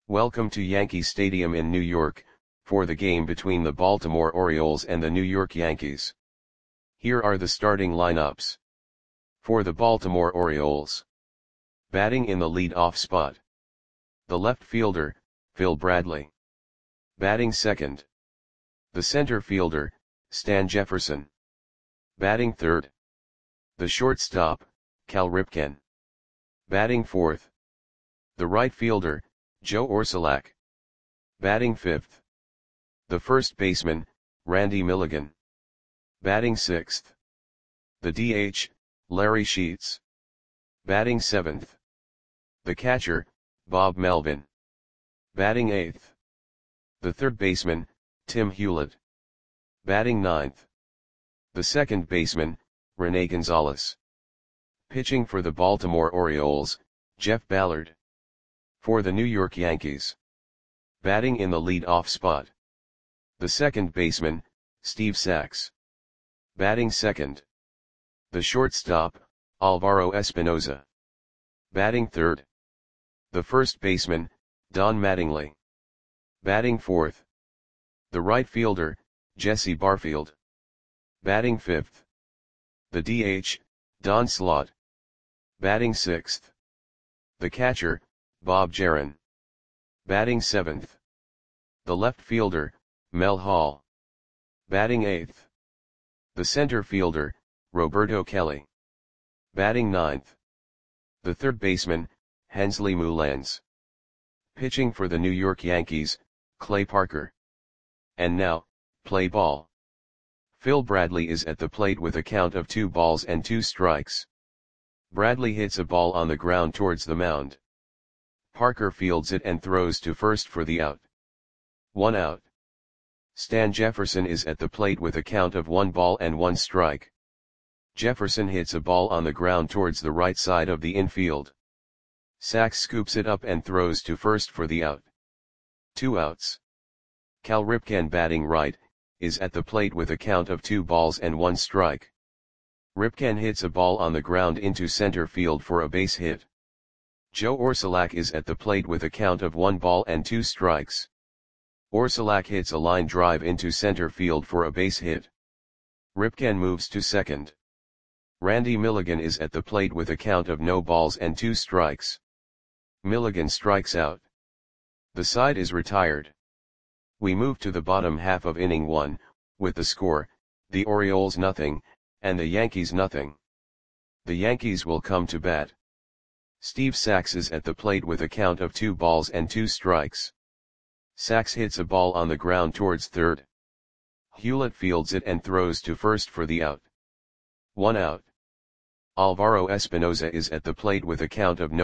Welcome to Yankee Stadium in New York, for the game between the Baltimore Orioles and the New York Yankees. Here are the starting lineups. For the Baltimore Orioles. Batting in the lead-off spot. The left fielder, Phil Bradley. Batting second. The center fielder, Stan Jefferson. Batting third. The shortstop, Cal Ripken. Batting fourth. The right fielder, Joe Orsulak. Batting fifth. The first baseman, Randy Milligan. Batting sixth. The DH, Larry Sheets. Batting seventh. The catcher, Bob Melvin. Batting eighth. The third baseman, Tim Hewlett. Batting ninth. The second baseman, Rene Gonzalez. Pitching for the Baltimore Orioles, Jeff Ballard. For the New York Yankees. Batting in the lead-off spot. The second baseman, Steve Sax. Batting second. The shortstop, Alvaro Espinoza. Batting third. The first baseman, Don Mattingly. Batting fourth. The right fielder, Jesse Barfield. Batting fifth. The DH, Don Slaught. Batting sixth. The catcher, Bob Jaron. Batting seventh. The left fielder, Mel Hall. Batting eighth. The center fielder, Roberto Kelly. Batting ninth. The third baseman, Hensley Mullins. Pitching for the New York Yankees, Clay Parker. And now, play ball. Phil Bradley is at the plate with a count of 2-2. Bradley hits a ball on the ground towards the mound. Parker fields it and throws to first for the out. 1 out. Stan Jefferson is at the plate with a count of 1-1. Jefferson hits a ball on the ground towards the right side of the infield. Sax scoops it up and throws to first for the out. 2 outs. Cal Ripken, batting right, is at the plate with a count of 2-1. Ripken hits a ball on the ground into center field for a base hit. Joe Orsulak is at the plate with a count of 1-2. Orsulak hits a line drive into center field for a base hit. Ripken moves to second. Randy Milligan is at the plate with a count of 0-2. Milligan strikes out. The side is retired. We move to the bottom half of inning 1, with the score, the Orioles 0, and the Yankees 0. The Yankees will come to bat. Steve Sax is at the plate with a count of 2-2. Sax hits a ball on the ground towards third. Hewlett fields it and throws to first for the out. 1 out. Alvaro Espinoza is at the plate with a count of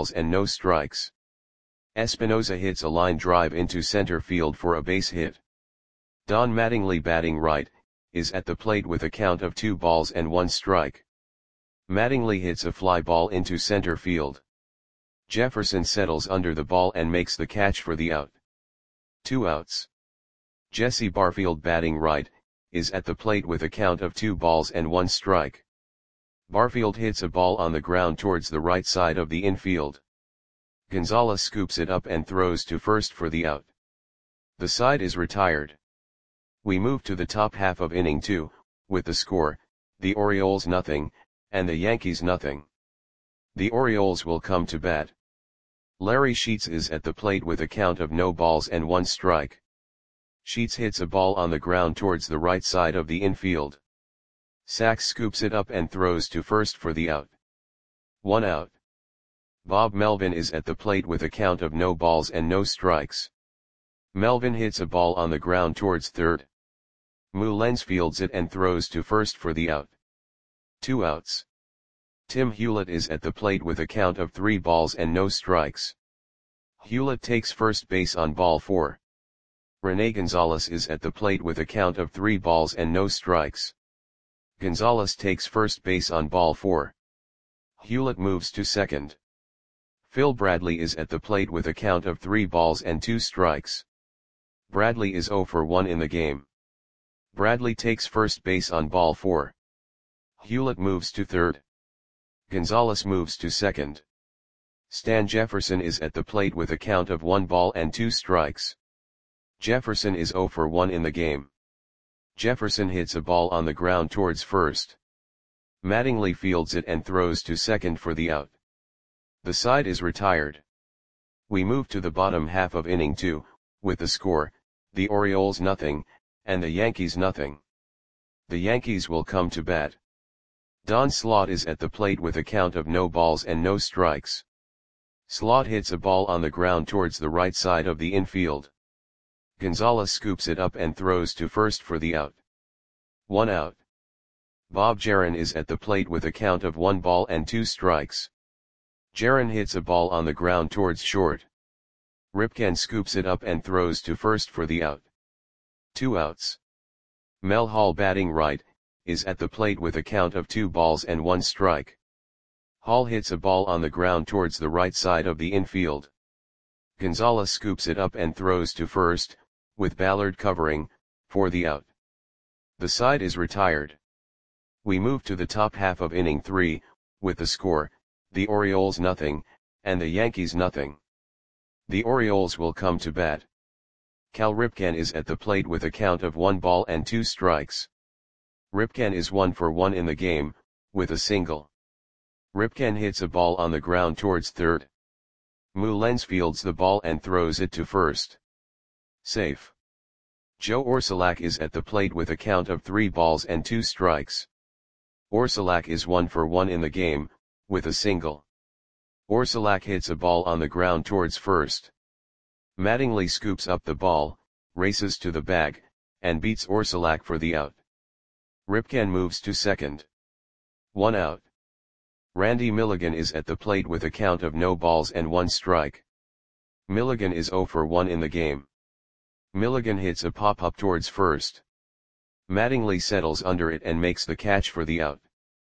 0-0. Espinoza hits a line drive into center field for a base hit. Don Mattingly, batting right, is at the plate with a count of 2-1. Mattingly hits a fly ball into center field. Jefferson settles under the ball and makes the catch for the out. 2 outs. Jesse Barfield, batting right, is at the plate with a count of 2-1. Barfield hits a ball on the ground towards the right side of the infield. Gonzalez scoops it up and throws to first for the out. The side is retired. We move to the top half of inning 2, with the score, the Orioles 0, and the Yankees 0. The Orioles will come to bat. Larry Sheets is at the plate with a count of 0-1. Sheets hits a ball on the ground towards the right side of the infield. Sax scoops it up and throws to first for the out. 1 out. Bob Melvin is at the plate with a count of 0-0. Melvin hits a ball on the ground towards third. Mullins fields it and throws to first for the out. 2 outs. Tim Hewlett is at the plate with a count of 3-0. Hewlett takes first base on ball 4. Rene Gonzalez is at the plate with a count of 3-0. Gonzalez takes first base on ball 4. Hewlett moves to second. Phil Bradley is at the plate with a count of 3-2. Bradley is 0 for 1 in the game. Bradley takes first base on ball 4. Hewlett moves to third. Gonzalez moves to second. Stan Jefferson is at the plate with a count of 1 ball and 2 strikes. Jefferson is 0 for 1 in the game. Jefferson hits a ball on the ground towards first. Mattingly fields it and throws to second for the out. The side is retired. We move to the bottom half of inning 2, with the score, the Orioles nothing, and the Yankees nothing. The Yankees will come to bat. Don Slaught is at the plate with a count of no balls and no strikes. Slaught hits a ball on the ground towards the right side of the infield. Gonzalez scoops it up and throws to first for the out. 1 out. Bob Geren is at the plate with a count of 1 ball and 2 strikes. Geren hits a ball on the ground towards short. Ripken scoops it up and throws to first for the out. 2 outs. Mel Hall, batting right, is at the plate with a count of 2 balls and 1 strike. Hall hits a ball on the ground towards the right side of the infield. Gonzalez scoops it up and throws to first, with Ballard covering, for the out. The side is retired. We move to the top half of inning 3, with the score, the Orioles nothing, and the Yankees nothing. The Orioles will come to bat. Cal Ripken is at the plate with a count of 1 ball and 2 strikes. Ripken is 1 for 1 in the game, with a single. Ripken hits a ball on the ground towards third. Mullens fields the ball and throws it to first. Safe. Joe Orsulak is at the plate with a count of 3 balls and 2 strikes. Orsulak is 1 for 1 in the game, with a single. Orsulak hits a ball on the ground towards first. Mattingly scoops up the ball, races to the bag, and beats Orsulak for the out. Ripken moves to second. 1 out. Randy Milligan is at the plate with a count of no balls and 1 strike. Milligan is 0 for 1 in the game. Milligan hits a pop-up towards first. Mattingly settles under it and makes the catch for the out.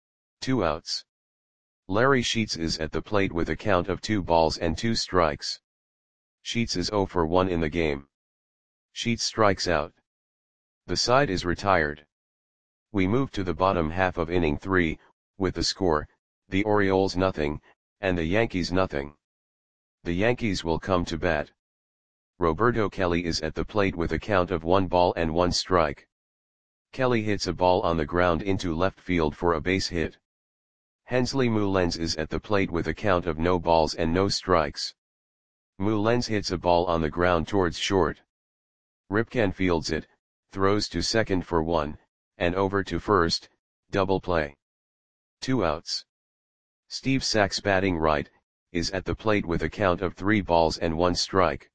2 outs. Larry Sheets is at the plate with a count of 2 balls and 2 strikes. Sheets is 0 for 1 in the game. Sheets strikes out. The side is retired. We move to the bottom half of inning 3, with the score, the Orioles nothing, and the Yankees nothing. The Yankees will come to bat. Roberto Kelly is at the plate with a count of 1 ball and 1 strike. Kelly hits a ball on the ground into left field for a base hit. Hensley Mullens is at the plate with a count of no balls and no strikes. Mullens hits a ball on the ground towards short. Ripken fields it, throws to second for 1, and over to first, double play. 2 outs. Steve Sax, batting right, is at the plate with a count of 3 balls and 1 strike.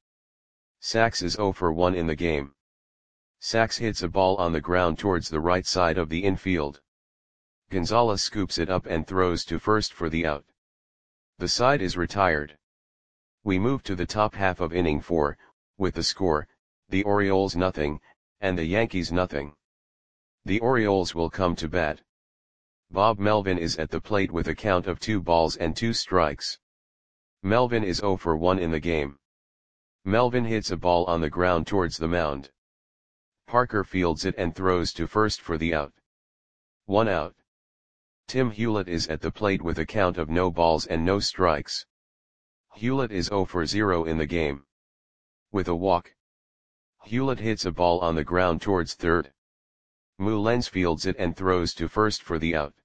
Sax is 0 for 1 in the game. Sax hits a ball on the ground towards the right side of the infield. Gonzalez scoops it up and throws to first for the out. The side is retired. We move to the top half of inning 4, with the score, the Orioles nothing, and the Yankees nothing. The Orioles will come to bat. Bob Melvin is at the plate with a count of 2 balls and 2 strikes. Melvin is 0 for 1 in the game. Melvin hits a ball on the ground towards the mound. Parker fields it and throws to first for the out. 1 out. Tim Hewlett is at the plate with a count of no balls and no strikes. Hewlett is 0 for 0 in the game. With a walk. Hewlett hits a ball on the ground towards third. Mullens fields it and throws to first for the out.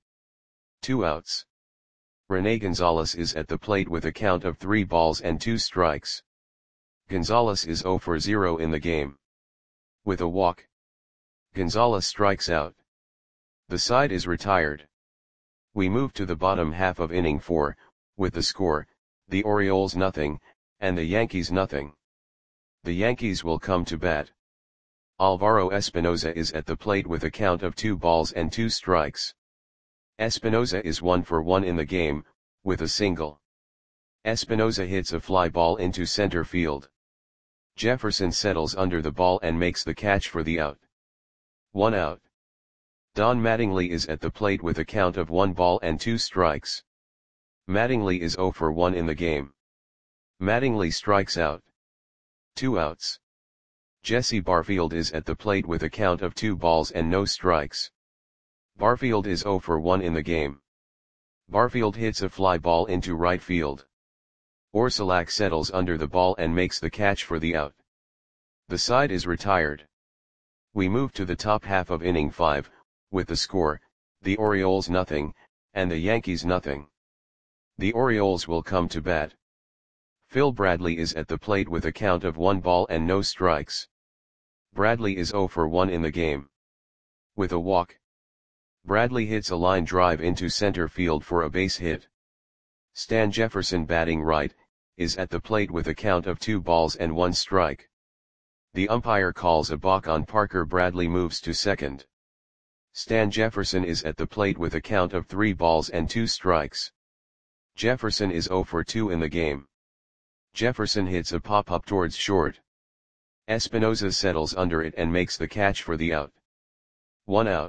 2 outs. Rene Gonzalez is at the plate with a count of 3 balls and 2 strikes. Gonzalez is 0 for 0 in the game. With a walk. Gonzalez strikes out. The side is retired. We move to the bottom half of inning 4, with the score, the Orioles nothing, and the Yankees nothing. The Yankees will come to bat. Alvaro Espinoza is at the plate with a count of 2 balls and 2 strikes. Espinoza is 1 for 1 in the game, with a single. Espinoza hits a fly ball into center field. Jefferson settles under the ball and makes the catch for the out. 1 out. Don Mattingly is at the plate with a count of 1 ball and 2 strikes. Mattingly is 0 for 1 in the game. Mattingly strikes out. 2 outs. Jesse Barfield is at the plate with a count of 2 balls and no strikes. Barfield is 0 for 1 in the game. Barfield hits a fly ball into right field. Orsulak settles under the ball and makes the catch for the out. The side is retired. We move to the top half of inning 5, with the score, the Orioles nothing, and the Yankees nothing. The Orioles will come to bat. Phil Bradley is at the plate with a count of 1 ball and no strikes. Bradley is 0 for 1 in the game. With a walk, Bradley hits a line drive into center field for a base hit. Stan Jefferson, batting right, is at the plate with a count of 2 balls and 1 strike. The umpire calls a balk on Parker. Bradley moves to second. Stan Jefferson is at the plate with a count of 3 balls and 2 strikes. Jefferson is 0 for 2 in the game. Jefferson hits a pop-up towards short. Espinosa settles under it and makes the catch for the out. 1 out.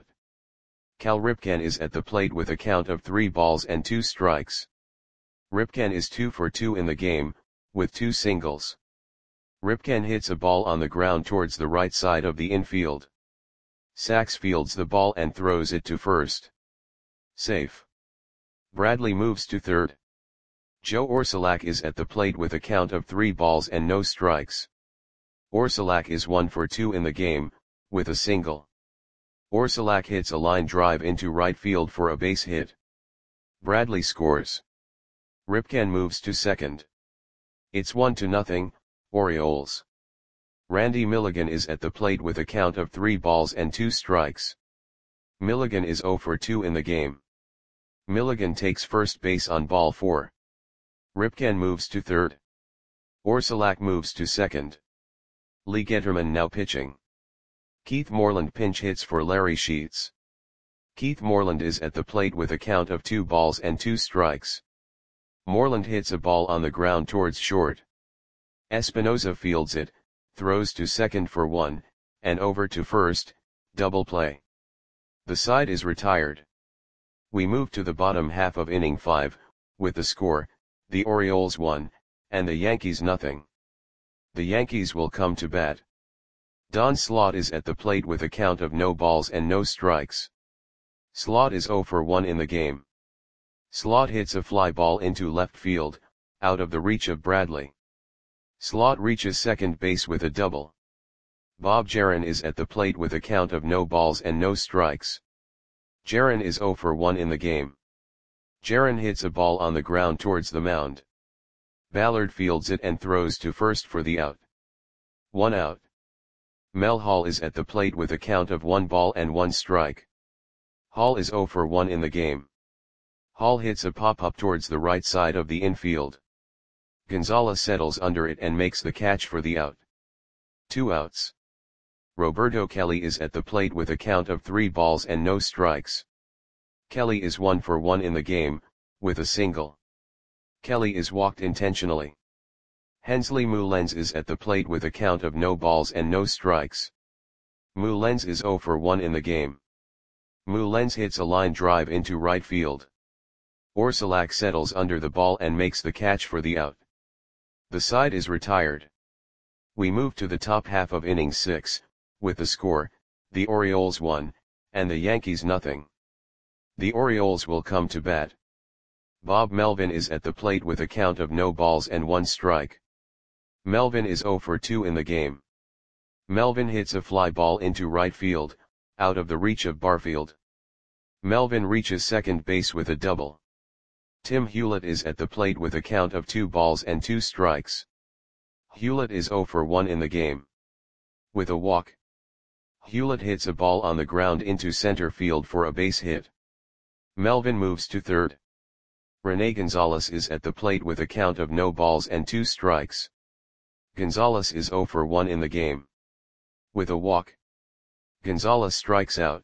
Cal Ripken is at the plate with a count of 3 balls and 2 strikes. Ripken is 2 for 2 in the game, with 2 singles. Ripken hits a ball on the ground towards the right side of the infield. Sachs fields the ball and throws it to first. Safe. Bradley moves to third. Joe Orsulak is at the plate with a count of 3 balls and no strikes. Orsulak is 1 for 2 in the game, with a single. Orsulak hits a line drive into right field for a base hit. Bradley scores. Ripken moves to second. It's 1-0, Orioles. Randy Milligan is at the plate with a count of 3 balls and 2 strikes. Milligan is 0 for 2 in the game. Milligan takes first base on ball 4. Ripken moves to third. Orsulak moves to second. Lee Getterman now pitching. Keith Moreland pinch hits for Larry Sheets. Keith Moreland is at the plate with a count of 2 balls and 2 strikes. Moreland hits a ball on the ground towards short. Espinosa fields it, throws to second for 1, and over to first, double play. The side is retired. We move to the bottom half of inning 5, with the score, the Orioles 1, and the Yankees nothing. The Yankees will come to bat. Don Slaught is at the plate with a count of no balls and no strikes. Slaught is 0 for 1 in the game. Slaught hits a fly ball into left field, out of the reach of Bradley. Slaught reaches second base with a double. Bob Jaron is at the plate with a count of no balls and no strikes. Jaron is 0 for 1 in the game. Jaron hits a ball on the ground towards the mound. Ballard fields it and throws to first for the out. 1 out. Mel Hall is at the plate with a count of 1 ball and 1 strike. Hall is 0 for 1 in the game. Hall hits a pop-up towards the right side of the infield. Gonzalez settles under it and makes the catch for the out. 2 outs. Roberto Kelly is at the plate with a count of 3 balls and no strikes. Kelly is 1 for 1 in the game, with a single. Kelly is walked intentionally. Hensley Mullens is at the plate with a count of no balls and no strikes. Mullens is 0 for 1 in the game. Mullens hits a line drive into right field. Orsulak settles under the ball and makes the catch for the out. The side is retired. We move to the top half of inning 6, with the score, the Orioles 1, and the Yankees nothing. The Orioles will come to bat. Bob Melvin is at the plate with a count of no balls and 1 strike. Melvin is 0 for 2 in the game. Melvin hits a fly ball into right field, out of the reach of Barfield. Melvin reaches second base with a double. Tim Hewlett is at the plate with a count of 2 balls and 2 strikes. Hewlett is 0 for 1 in the game. With a walk, Hewlett hits a ball on the ground into center field for a base hit. Melvin moves to third. Rene Gonzalez is at the plate with a count of no balls and 2 strikes. Gonzalez is 0 for 1 in the game. With a walk, Gonzalez strikes out.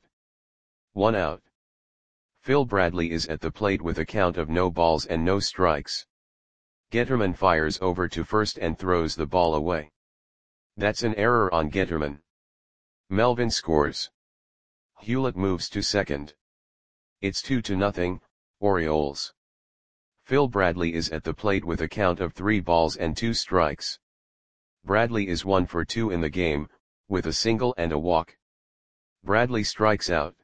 1 out. Phil Bradley is at the plate with a count of no balls and no strikes. Getterman fires over to first and throws the ball away. That's an error on Getterman. Melvin scores. Hewlett moves to second. It's 2-0, Orioles. Phil Bradley is at the plate with a count of 3 balls and 2 strikes. Bradley is 1 for 2 in the game, with a single and a walk. Bradley strikes out.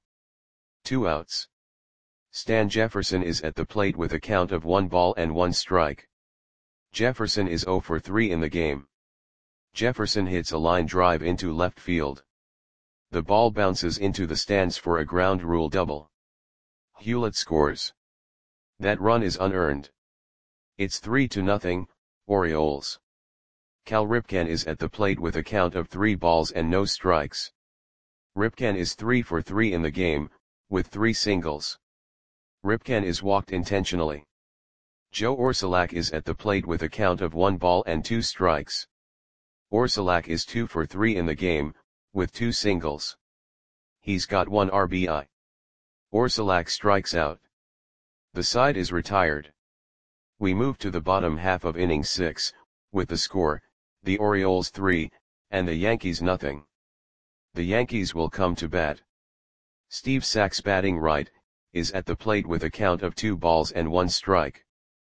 2 outs. Stan Jefferson is at the plate with a count of 1 ball and 1 strike. Jefferson is 0 for 3 in the game. Jefferson hits a line drive into left field. The ball bounces into the stands for a ground rule double. Hewlett scores. That run is unearned. It's 3-0, Orioles. Cal Ripken is at the plate with a count of 3 balls and no strikes. Ripken is 3 for 3 in the game, with 3 singles. Ripken is walked intentionally. Joe Orsulak is at the plate with a count of 1 ball and 2 strikes. Orsulak is 2 for 3 in the game, with 2 singles. He's got 1 RBI. Orsulak strikes out. The side is retired. We move to the bottom half of inning 6, with the score, the Orioles 3, and the Yankees nothing. The Yankees will come to bat. Steve Sax, batting right, is at the plate with a count of 2 balls and 1 strike.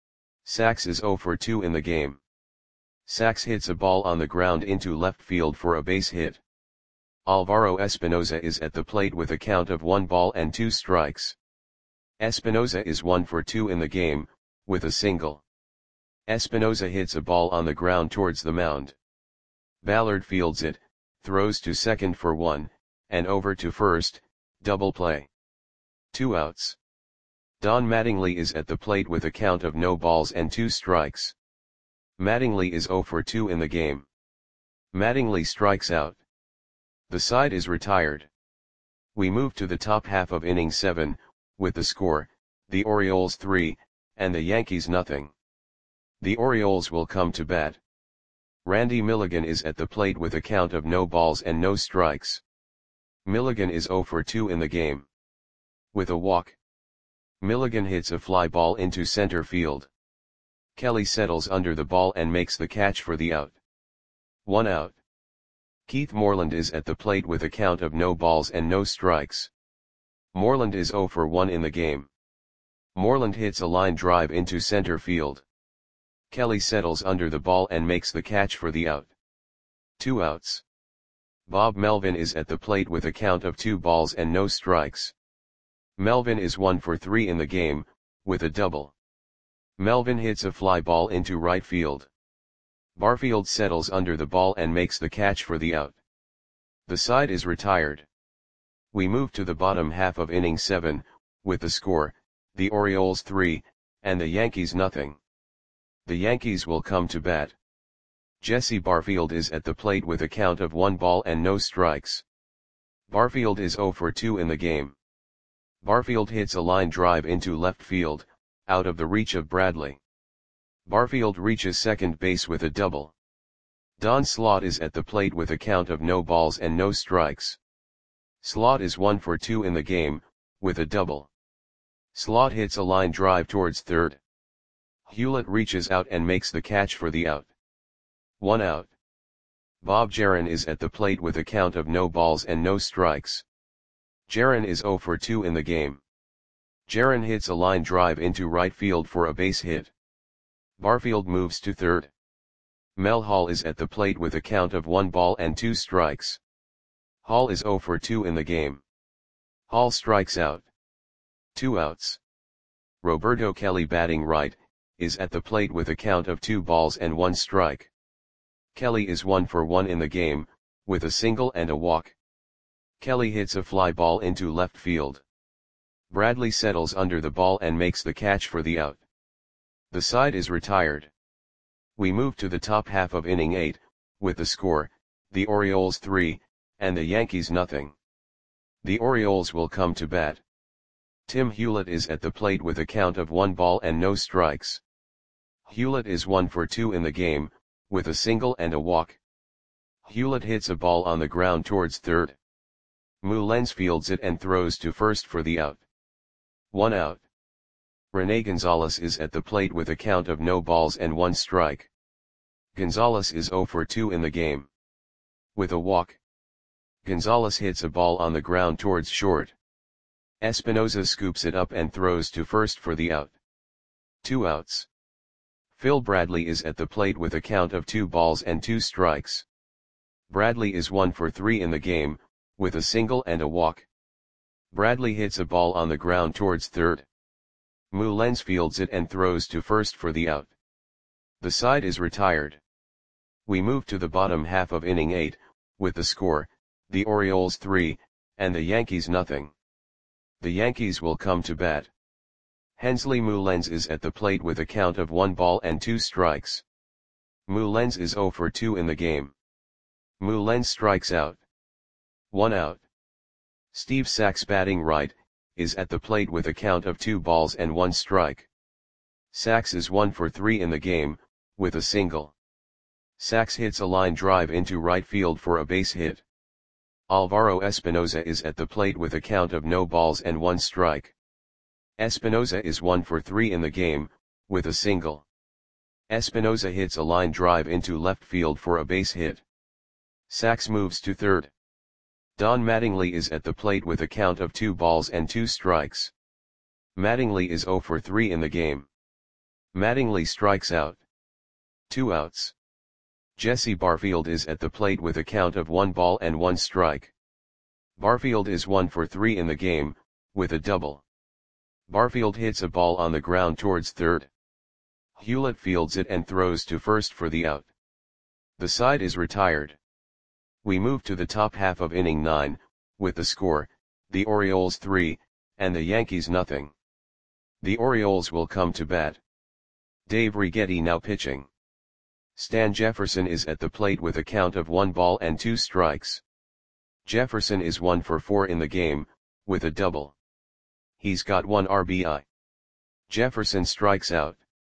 Sax is 0 for 2 in the game. Sax hits a ball on the ground into left field for a base hit. Alvaro Espinoza is at the plate with a count of 1 ball and 2 strikes. Espinoza is 1 for 2 in the game, with a single. Espinoza hits a ball on the ground towards the mound. Ballard fields it, throws to second for 1, and over to first, double play. 2 outs. Don Mattingly is at the plate with a count of no balls and 2 strikes. Mattingly is 0 for 2 in the game. Mattingly strikes out. The side is retired. We move to the top half of inning 7, with the score, the Orioles 3, and the Yankees nothing. The Orioles will come to bat. Randy Milligan is at the plate with a count of no balls and no strikes. Milligan is 0 for 2 in the game. With a walk, Milligan hits a fly ball into center field. Kelly settles under the ball and makes the catch for the out. 1 out. Keith Moreland is at the plate with a count of no balls and no strikes. Moreland is 0 for 1 in the game. Moreland hits a line drive into center field. Kelly settles under the ball and makes the catch for the out. 2 outs. Bob Melvin is at the plate with a count of 2 balls and no strikes. Melvin is 1 for 3 in the game, with a double. Melvin hits a fly ball into right field. Barfield settles under the ball and makes the catch for the out. The side is retired. We move to the bottom half of inning 7, with the score, the Orioles 3, and the Yankees nothing. The Yankees will come to bat. Jesse Barfield is at the plate with a count of 1 ball and no strikes. Barfield is 0 for 2 in the game. Barfield hits a line drive into left field, out of the reach of Bradley. Barfield reaches second base with a double. Don Slaught is at the plate with a count of no balls and no strikes. Slaught is 1 for 2 in the game, with a double. Slaught hits a line drive towards third. Hewlett reaches out and makes the catch for the out. 1 out. Bob Jaron is at the plate with a count of no balls and no strikes. Jaron is 0 for 2 in the game. Jaron hits a line drive into right field for a base hit. Barfield moves to third. Mel Hall is at the plate with a count of 1 ball and 2 strikes. Hall is 0 for 2 in the game. Hall strikes out. 2 outs. Roberto Kelly, batting right, is at the plate with a count of 2 balls and 1 strike. Kelly is 1 for 1 in the game, with a single and a walk. Kelly hits a fly ball into left field. Bradley settles under the ball and makes the catch for the out. The side is retired. We move to the top half of inning 8, with the score, the Orioles 3, and the Yankees nothing. The Orioles will come to bat. Tim Hewlett is at the plate with a count of 1 ball and no strikes. Hewlett is 1 for 2 in the game, with a single and a walk. Hewlett hits a ball on the ground towards third. Mullens fields it and throws to first for the out. 1 out. Rene Gonzalez is at the plate with a count of no balls and 1 strike. Gonzalez is 0 for 2 in the game. With a walk, Gonzalez hits a ball on the ground towards short. Espinoza scoops it up and throws to first for the out. 2 outs. Phil Bradley is at the plate with a count of 2 balls and 2 strikes. Bradley is 1 for 3 in the game, with a single and a walk. Bradley hits a ball on the ground towards third. Mullens fields it and throws to first for the out. The side is retired. We move to the bottom half of inning 8, with the score, the Orioles 3, and the Yankees nothing. The Yankees will come to bat. Hensley Mullens is at the plate with a count of 1 ball and 2 strikes. Mullens is 0 for 2 in the game. Mullens strikes out. 1 out. Steve Sax, batting right, is at the plate with a count of 2 balls and 1 strike. Sax is 1 for 3 in the game, with a single. Sax hits a line drive into right field for a base hit. Alvaro Espinoza is at the plate with a count of no balls and 1 strike. Espinoza is 1 for 3 in the game, with a single. Espinoza hits a line drive into left field for a base hit. Sax moves to third. Don Mattingly is at the plate with a count of 2 balls and 2 strikes. Mattingly is 0 for 3 in the game. Mattingly strikes out. 2 outs. Jesse Barfield is at the plate with a count of 1 ball and 1 strike. Barfield is 1 for 3 in the game, with a double. Barfield hits a ball on the ground towards third. Hewlett fields it and throws to first for the out. The side is retired. We move to the top half of inning 9, with the score, the Orioles 3, and the Yankees nothing. The Orioles will come to bat. Dave Righetti now pitching. Stan Jefferson is at the plate with a count of 1 ball and 2 strikes. Jefferson is 1 for 4 in the game, with a double. He's got 1 RBI. Jefferson strikes out.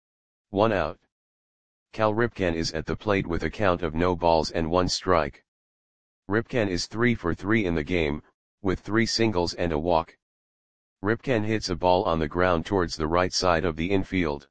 1 out. Cal Ripken is at the plate with a count of no balls and 1 strike. Ripken is 3 for 3 in the game, with 3 singles and a walk. Ripken hits a ball on the ground towards the right side of the infield.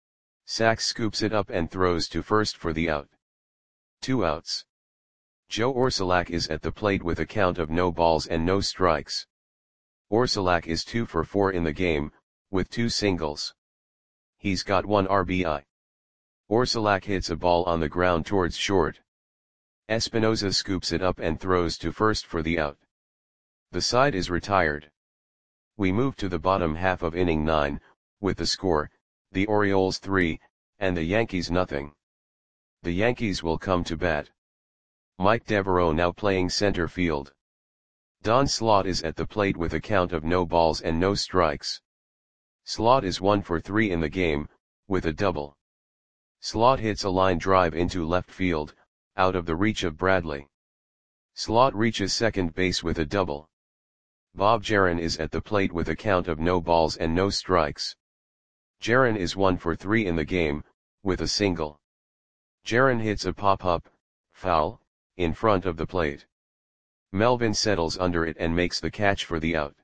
Sax scoops it up and throws to first for the out. 2 outs. Joe Orsulak is at the plate with a count of no balls and no strikes. Orsulak is 2 for 4 in the game, with 2 singles. He's got 1 RBI. Orsulak hits a ball on the ground towards short. Espinoza scoops it up and throws to first for the out. The side is retired. We move to the bottom half of inning 9, with the score, the Orioles 3, and the Yankees nothing. The Yankees will come to bat. Mike Devereaux now playing center field. Don Slaught is at the plate with a count of no balls and no strikes. Slaught is 1 for 3 in the game, with a double. Slaught hits a line drive into left field, out of the reach of Bradley. Slaught reaches second base with a double. Bob Jaron is at the plate with a count of no balls and no strikes. Jaron is 1 for 3 in the game, with a single. Jaron hits a pop-up, foul, in front of the plate. Melvin settles under it and makes the catch for the out.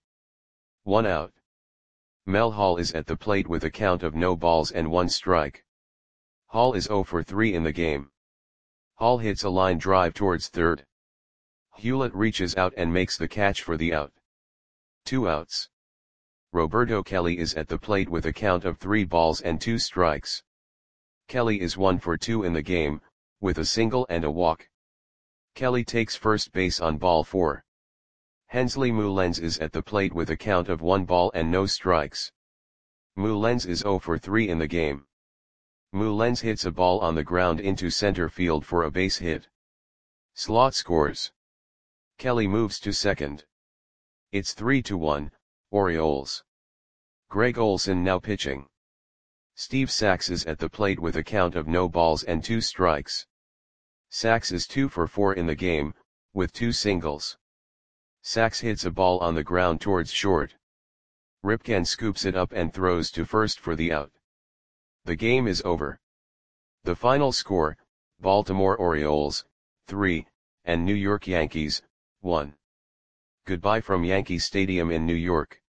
1 out. Mel Hall is at the plate with a count of no balls and 1 strike. Hall is 0 for 3 in the game. Hall hits a line drive towards third. Hewlett reaches out and makes the catch for the out. 2 outs. Roberto Kelly is at the plate with a count of 3 balls and 2 strikes. Kelly is 1 for 2 in the game, with a single and a walk. Kelly takes first base on ball 4. Hensley Mullens is at the plate with a count of 1 ball and no strikes. Mullens is 0 for 3 in the game. Mullens hits a ball on the ground into center field for a base hit. Slaught scores. Kelly moves to second. It's 3-1, Orioles. Greg Olson now pitching. Steve Sax is at the plate with a count of no balls and 2 strikes. Sax is 2 for 4 in the game, with 2 singles. Sax hits a ball on the ground towards short. Ripken scoops it up and throws to first for the out. The game is over. The final score, Baltimore Orioles, 3, and New York Yankees, 1. Goodbye from Yankee Stadium in New York.